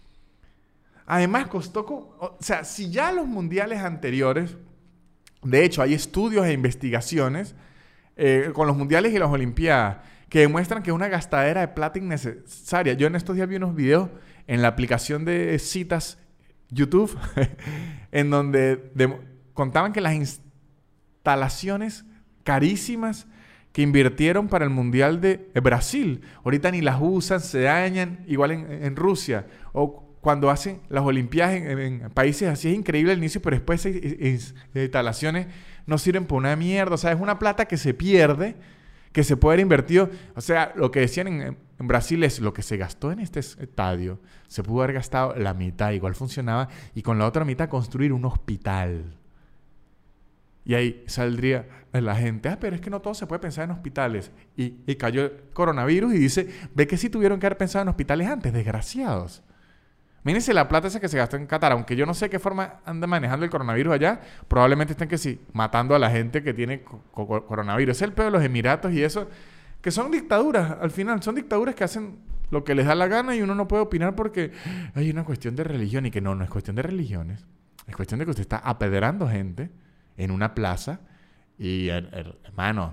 Además, costó... O sea, si ya los mundiales anteriores... De hecho, hay estudios e investigaciones eh, con los mundiales y las olimpiadas que demuestran que es una gastadera de plata innecesaria. Yo en estos días vi unos videos en la aplicación de citas YouTube en donde de, contaban que las instalaciones carísimas que invirtieron para el Mundial de Brasil, ahorita ni las usan, se dañan, igual en, en Rusia. O cuando hacen las olimpiadas en, en países así, es increíble el inicio, pero después esas instalaciones no sirven para una mierda. O sea, es una plata que se pierde, que se puede haber invertido. O sea, lo que decían en, en Brasil es lo que se gastó en este estadio, se pudo haber gastado la mitad, igual funcionaba, y con la otra mitad construir un hospital. Y ahí saldría la gente, ah, pero es que no todo se puede pensar en hospitales. Y, y cayó el coronavirus y dice, ve que sí tuvieron que haber pensado en hospitales antes, desgraciados. Mírense la plata esa que se gastó en Qatar, aunque yo no sé qué forma anda manejando el coronavirus allá, probablemente estén que sí, matando a la gente que tiene co- co- coronavirus. Es el peor de los Emiratos y eso, que son dictaduras, al final, son dictaduras que hacen lo que les da la gana y uno no puede opinar porque hay una cuestión de religión y que no, no es cuestión de religiones. Es cuestión de que usted está apedrando gente en una plaza y, her, her, hermano,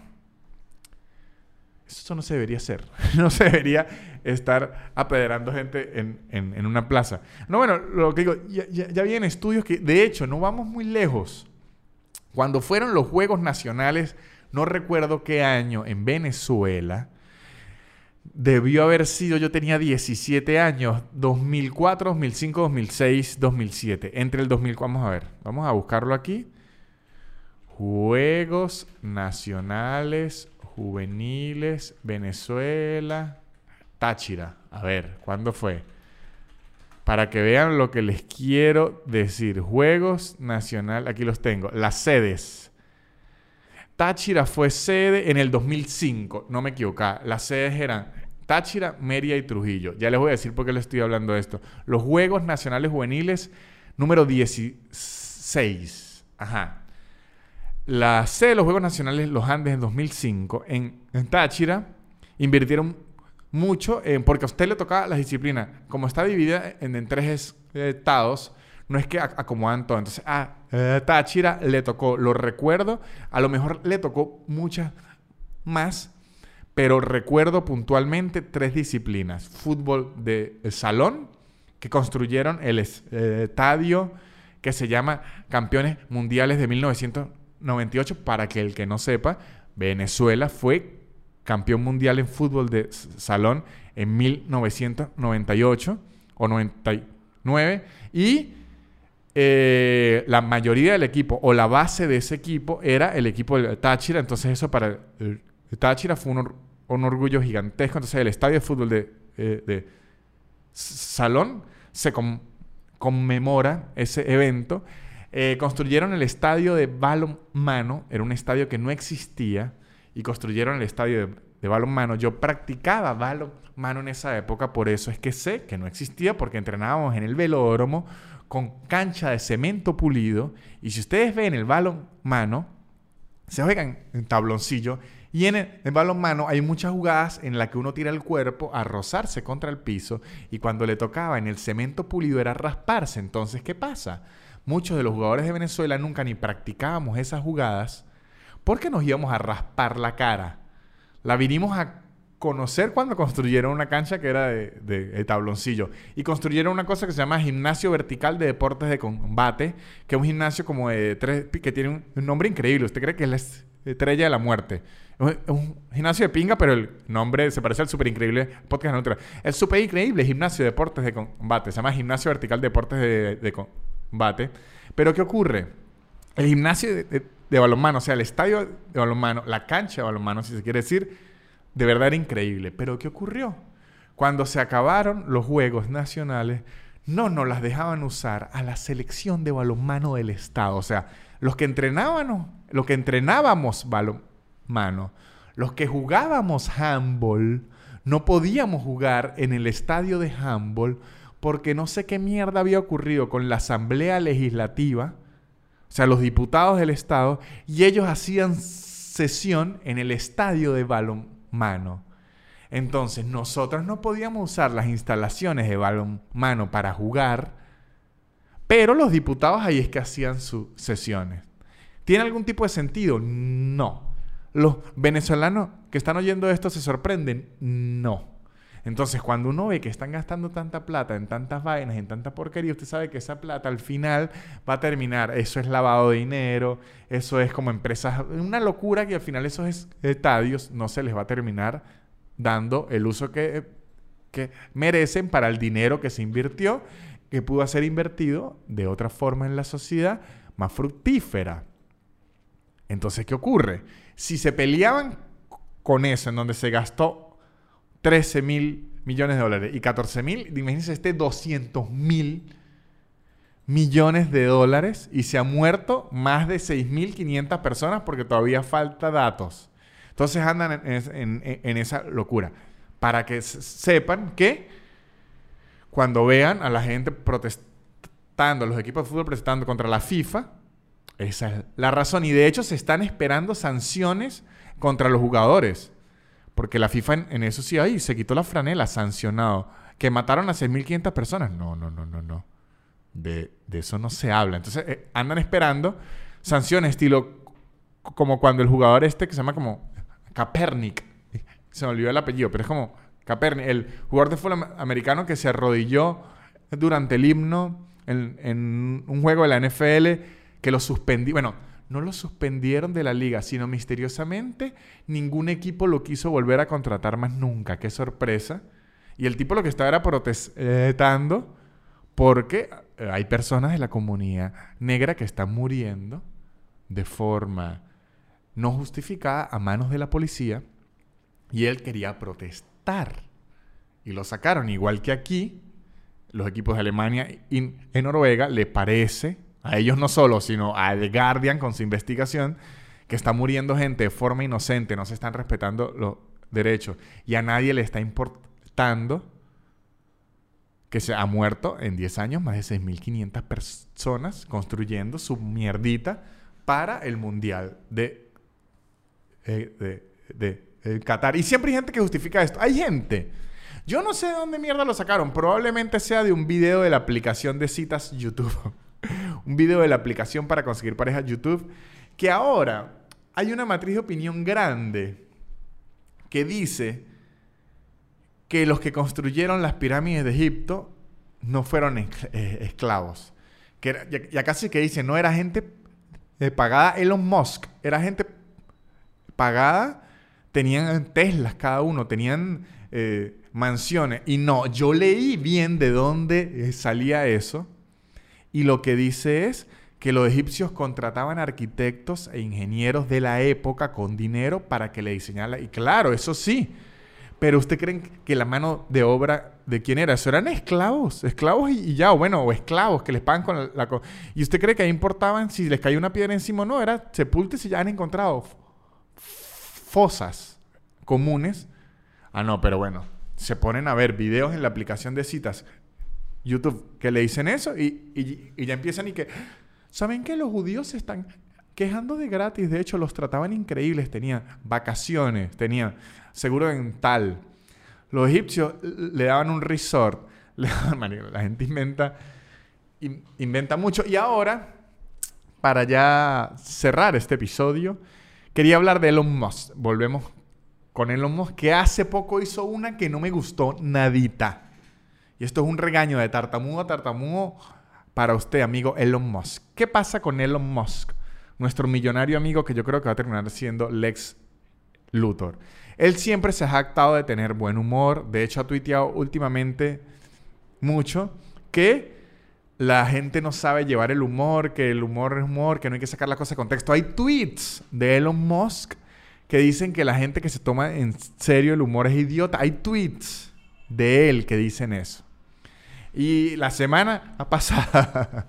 eso no se debería hacer. No se debería estar apedrando gente en, en, en una plaza. No, bueno, lo que digo, ya, ya, ya habían estudios que, de hecho, no vamos muy lejos. Cuando fueron los Juegos Nacionales, no recuerdo qué año, en Venezuela, debió haber sido, yo tenía diecisiete años, dos mil cuatro, dos mil cinco, dos mil seis, dos mil siete. Entre el dos mil, vamos a ver, vamos a buscarlo aquí. Juegos Nacionales Juveniles Venezuela Táchira. A ver, ¿cuándo fue? Para que vean lo que les quiero decir. Juegos Nacional, aquí los tengo. Las sedes. Táchira fue sede en el dos mil cinco. No me equivoco. Las sedes eran Táchira, Mérida y Trujillo. Ya les voy a decir por qué les estoy hablando de esto. Los Juegos Nacionales Juveniles número dieciséis. Ajá. La sede de los Juegos Nacionales Los Andes en dos mil cinco. En, en Táchira invirtieron mucho en, porque a usted le tocaba las disciplinas. Como está dividida en, en tres estados, no es que acomodan todo. Entonces, a eh, Táchira le tocó, lo recuerdo, a lo mejor le tocó muchas más, pero recuerdo puntualmente tres disciplinas. Fútbol de salón, que construyeron el eh, estadio que se llama Campeones Mundiales de mil novecientos noventa y ocho. Para que el que no sepa, Venezuela fue campeón mundial en fútbol de salón en mil novecientos noventa y ocho o noventa y nueve. Y eh, la mayoría del equipo o la base de ese equipo era el equipo de Táchira. Entonces eso para el Táchira fue un, or un orgullo gigantesco. Entonces el estadio de fútbol de, eh, de salón se con conmemora ese evento. Eh, construyeron el estadio de balonmano. Era un estadio que no existía. Y construyeron el estadio de, de balonmano. Yo practicaba balonmano en esa época. Por eso es que sé que no existía. Porque entrenábamos en el velódromo con cancha de cemento pulido. Y si ustedes ven el balonmano, se juegan en tabloncillo. Y en el, el balonmano hay muchas jugadas en las que uno tira el cuerpo a rozarse contra el piso. Y cuando le tocaba en el cemento pulido era rasparse. Entonces, ¿qué pasa? Muchos de los jugadores de Venezuela nunca ni practicábamos esas jugadas porque nos íbamos a raspar la cara. La vinimos a conocer cuando construyeron una cancha que era de, de, de tabloncillo. Y construyeron una cosa que se llama Gimnasio Vertical de Deportes de Combate, que es un gimnasio como de tres, que tiene un, un nombre increíble. Usted cree que es la estrella de la muerte. Es un, es un gimnasio de pinga, pero el nombre se parece al súper increíble podcast neutral. El súper increíble Gimnasio de Deportes de Combate. Se llama Gimnasio Vertical de Deportes de, de Combate. Bate. Pero ¿qué ocurre? El gimnasio de, de, de balonmano, o sea, el estadio de balonmano, la cancha de balonmano, si se quiere decir, de verdad era increíble. Pero ¿qué ocurrió? Cuando se acabaron los Juegos Nacionales, no nos las dejaban usar a la selección de balonmano del estado. O sea, los que entrenábamos, los que entrenábamos balonmano, los que jugábamos handball, no podíamos jugar en el estadio de handball porque no sé qué mierda había ocurrido con la Asamblea Legislativa, o sea, los diputados del Estado, y ellos hacían sesión en el estadio de balonmano. Entonces, nosotros no podíamos usar las instalaciones de balonmano para jugar, pero los diputados ahí es que hacían sus sesiones. ¿Tiene algún tipo de sentido? No. ¿Los venezolanos que están oyendo esto se sorprenden? No. Entonces, cuando uno ve que están gastando tanta plata en tantas vainas, en tanta porquería, usted sabe que esa plata al final va a terminar. Eso es lavado de dinero, eso es como empresas... Una locura que al final esos estadios no se les va a terminar dando el uso que, que merecen para el dinero que se invirtió, que pudo ser invertido de otra forma en la sociedad más fructífera. Entonces, ¿qué ocurre? Si se peleaban con eso, en donde se gastó trece mil millones de dólares y catorce mil, imagínense este doscientos mil millones de dólares y se han muerto más de seis mil quinientas personas porque todavía falta datos. Entonces andan en, en, en, en esa locura. Para que sepan que cuando vean a la gente protestando, los equipos de fútbol protestando contra la FIFA, esa es la razón. Y de hecho se están esperando sanciones contra los jugadores. Porque la FIFA en, en eso sí, ay, se quitó la franela, sancionado. Que mataron a seis mil quinientas personas. No, no, no, no, no. De, de eso no se habla. Entonces eh, andan esperando sanciones estilo como cuando el jugador este que se llama como Kaepernick, se me olvidó el apellido, pero es como Kaepernick, el jugador de fútbol americano que se arrodilló durante el himno en, en un juego de la N F L, que lo suspendí. Bueno, no lo suspendieron de la liga, sino misteriosamente ningún equipo lo quiso volver a contratar más nunca. Qué sorpresa. Y el tipo lo que estaba era protestando porque hay personas de la comunidad negra que están muriendo de forma no justificada a manos de la policía y él quería protestar. Y lo sacaron. Igual que aquí, los equipos de Alemania y en Noruega le parece, a ellos no solo, sino a The Guardian con su investigación, que está muriendo gente de forma inocente, no se están respetando los derechos y a nadie le está importando que se ha muerto en diez años más de seis mil quinientas personas construyendo su mierdita para el Mundial de, eh, de, de, de Qatar. Y siempre hay gente que justifica esto. Hay gente. Yo no sé de dónde mierda lo sacaron. Probablemente sea de un video de la aplicación de citas YouTube. Un video de la aplicación para conseguir pareja YouTube. Que ahora hay una matriz de opinión grande que dice que los que construyeron las pirámides de Egipto no fueron es- eh, esclavos. Que era, ya, ya casi que dice, no era gente eh, pagada. Elon Musk era gente pagada. Tenían Teslas cada uno, tenían eh, mansiones. Y no, yo leí bien de dónde eh, salía eso. Y lo que dice es que los egipcios contrataban arquitectos e ingenieros de la época con dinero para que le diseñaran. Y claro, eso sí. Pero ¿usted creen que la mano de obra de quién era? Eso eran esclavos. Esclavos y, y ya, o bueno, o esclavos que les pagan con la, la... ¿Y usted cree que ahí importaban si les caía una piedra encima o no? Era sepultes y ya han encontrado fosas comunes. Ah, no, pero bueno. Se ponen a ver videos en la aplicación de citas YouTube que le dicen eso y, y, y ya empiezan y que... ¿Saben que los judíos se están quejando de gratis? De hecho, los trataban increíbles. Tenían vacaciones, tenían seguro dental. Los egipcios le daban un resort. La gente inventa, in, inventa mucho. Y ahora, para ya cerrar este episodio, quería hablar de Elon Musk. Volvemos con Elon Musk, que hace poco hizo una que no me gustó nadita. Y esto es un regaño de tartamudo a tartamudo para usted, amigo Elon Musk. ¿Qué pasa con Elon Musk? Nuestro millonario amigo que yo creo que va a terminar siendo Lex Luthor. Él siempre se ha jactado de tener buen humor. De hecho, ha tuiteado últimamente mucho que la gente no sabe llevar el humor, que el humor es humor, que no hay que sacar la cosa de contexto. Hay tweets de Elon Musk que dicen que la gente que se toma en serio el humor es idiota. Hay tweets de él que dicen eso. Y la semana pasada...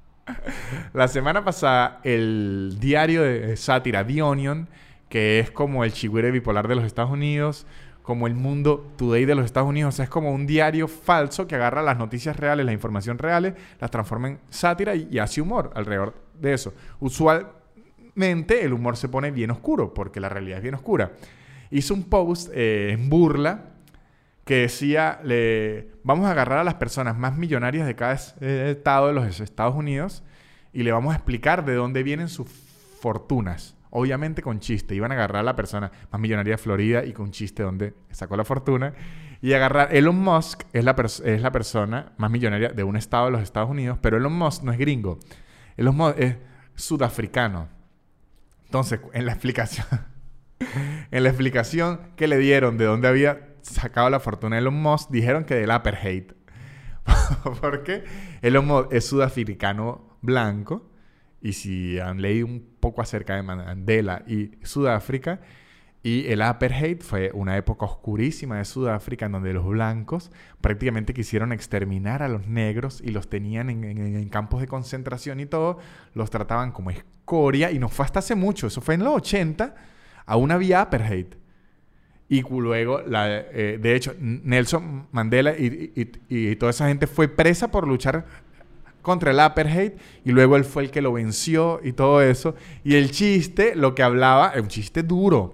La semana pasada, el diario de sátira The Onion, que es como el chigüire bipolar de los Estados Unidos, como el Mundo Today de los Estados Unidos, o sea, es como un diario falso que agarra las noticias reales, la información reales, las transforma en sátira y, y hace humor alrededor de eso. Usualmente el humor se pone bien oscuro, porque la realidad es bien oscura. Hizo un post eh, en burla que decía, le, vamos a agarrar a las personas más millonarias de cada eh, estado de los Estados Unidos y le vamos a explicar de dónde vienen sus fortunas. Obviamente con chiste. Iban a agarrar a la persona más millonaria de Florida y con chiste dónde sacó la fortuna. Y agarrar... Elon Musk es la, es la persona más millonaria de un estado de los Estados Unidos, pero Elon Musk no es gringo. Elon Musk es sudafricano. Entonces, en la explicación... en la explicación que le dieron de dónde había sacado la fortuna de Elon Musk, dijeron que del apartheid. Porque Elon Musk es sudafricano blanco. Y si han leído un poco acerca de Mandela y Sudáfrica, y el apartheid fue una época oscurísima de Sudáfrica en donde los blancos prácticamente quisieron exterminar a los negros y los tenían en, en, en campos de concentración y todo, los trataban como escoria, y no fue hasta hace mucho, eso fue en los ochenta, aún había apartheid. Y luego, la, eh, de hecho, Nelson Mandela y, y, y toda esa gente fue presa por luchar contra el apartheid, y luego él fue el que lo venció y todo eso. Y el chiste, lo que hablaba, es un chiste duro,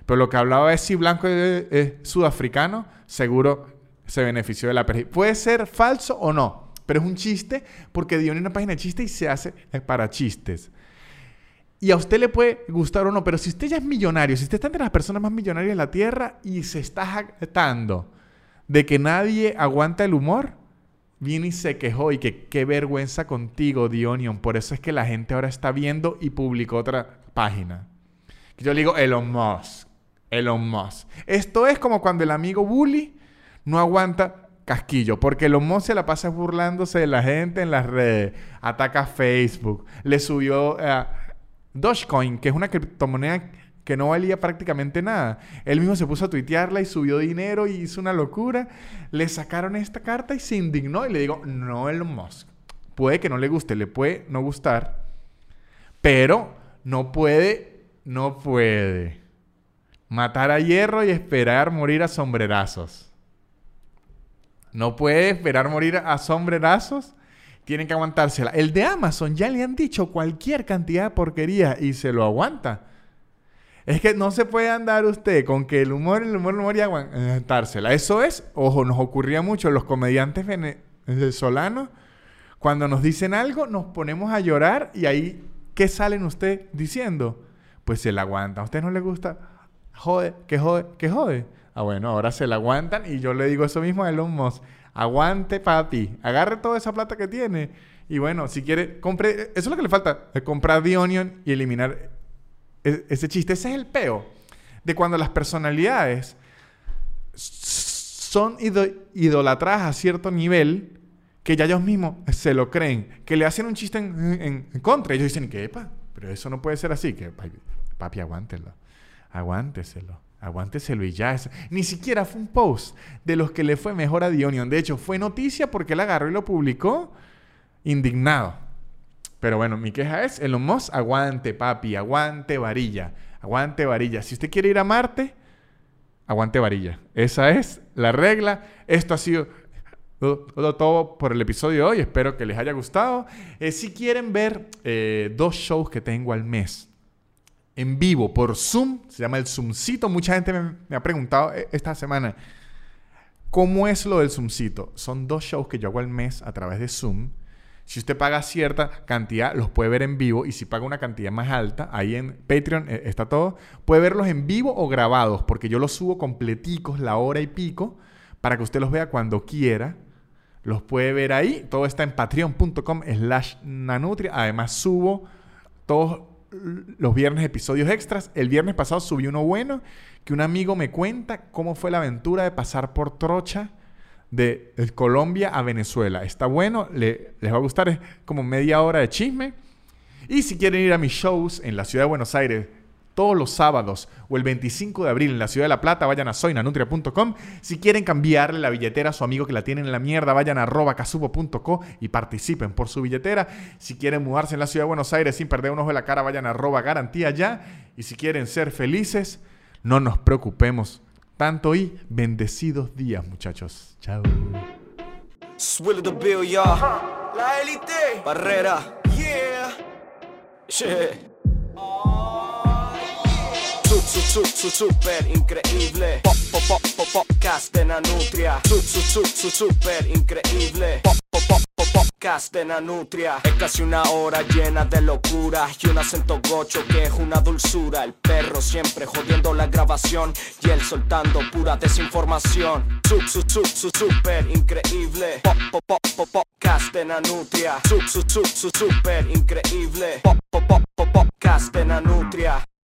Pero lo que hablaba es si Blanco es, es sudafricano, seguro se benefició de la pérdida. Puede ser falso o no, pero es un chiste porque dio una página de chiste y se hace para chistes. Y a usted le puede gustar o no, pero si usted ya es millonario, si usted está entre las personas más millonarias de la Tierra y se está jactando de que nadie aguanta el humor, viene y se quejó y que qué vergüenza contigo, The Onion. Por eso es que la gente ahora está viendo y publicó otra página. Yo le digo Elon Musk. Elon Musk. Esto es como cuando el amigo bully no aguanta casquillo, porque Elon Musk se la pasa burlándose de la gente en las redes. Ataca a Facebook. Le subió a uh, Dogecoin, que es una criptomoneda que no valía prácticamente nada. Él mismo se puso a tuitearla y subió dinero y hizo una locura. Le sacaron esta carta y se indignó. Y le digo, no, Elon Musk. Puede que no le guste, le puede no gustar, pero no puede, no puede matar a hierro y esperar morir a sombrerazos. No puede esperar morir a sombrerazos. Tienen que aguantársela. El de Amazon ya le han dicho cualquier cantidad de porquería y se lo aguanta. Es que no se puede andar usted con que el humor, el humor, el humor y aguantársela. Eso es, ojo, nos ocurría mucho. Los comediantes venezolanos, cuando nos dicen algo, nos ponemos a llorar y ahí, ¿qué salen usted diciendo? Pues se la aguanta. ¿A usted no le gusta? Jode, que jode, que jode. Ah, bueno, ahora se la aguantan y yo le digo eso mismo a Elon Musk. Aguante, papi. Agarre toda esa plata que tiene. Y bueno, si quiere, compre... Eso es lo que le falta. Comprar The Onion y eliminar ese chiste. Ese es el peo de cuando las personalidades son idolatradas a cierto nivel que ya ellos mismos se lo creen. Que le hacen un chiste en, en, en contra. Ellos dicen que, epa, pero eso no puede ser así. Que, papi, papi aguántelo. Aguánteselo. Aguánteselo y ya. Es, ni siquiera fue un post de los que le fue mejor a The Onion. De hecho, fue noticia porque él agarró y lo publicó indignado. Pero bueno, mi queja es, Elon Musk, aguante, papi. Aguante varilla. Aguante varilla. Si usted quiere ir a Marte, aguante varilla. Esa es la regla. Esto ha sido todo, todo por el episodio de hoy. Espero que les haya gustado. Eh, si quieren ver eh, dos shows que tengo al mes en vivo por Zoom, se llama el Zoomcito. Mucha gente me, me ha preguntado esta semana, ¿cómo es lo del Zoomcito? Son dos shows que yo hago al mes a través de Zoom. Si usted paga cierta cantidad, los puede ver en vivo. Y si paga una cantidad más alta, ahí en Patreon eh, está todo, puede verlos en vivo o grabados, porque yo los subo completicos, la hora y pico, para que usted los vea cuando quiera. Los puede ver ahí. Todo está en patreon.com slash nanutria. Además subo todos los viernes episodios extras. El viernes pasado subí uno bueno, que un amigo me cuenta cómo fue la aventura de pasar por trocha de, de Colombia a Venezuela. Está bueno, le, les va a gustar, es como media hora de chisme. Y si quieren ir a mis shows en la ciudad de Buenos Aires todos los sábados o el veinticinco de abril en la ciudad de La Plata, vayan a soy nanutria punto com. Si quieren cambiarle la billetera a su amigo que la tiene en la mierda, vayan a arroba casupo punto co y participen por su billetera. Si quieren mudarse en la ciudad de Buenos Aires sin perder un ojo de la cara, vayan a arroba garantía ya. Y si quieren ser felices, no nos preocupemos tanto y bendecidos días, muchachos. Chao. Swill the bill, y'all. La élite. Barrera. Yeah. Yeah. Su, su, su, super increíble. Pop, pop, pop, pop, podcast de Nanutria. Su, su, su, su, super increíble. Pop, pop, pop, pop, podcast de Nanutria. Es casi una hora llena de locura y un acento gocho que es una dulzura. El perro siempre jodiendo la grabación y él soltando pura desinformación. Su, su, su, su, super increíble. Pop, pop, pop, pop, podcast de Nanutria. Su, su, su, su, super increíble. Pop, pop, pop, pop, podcast de Nanutria.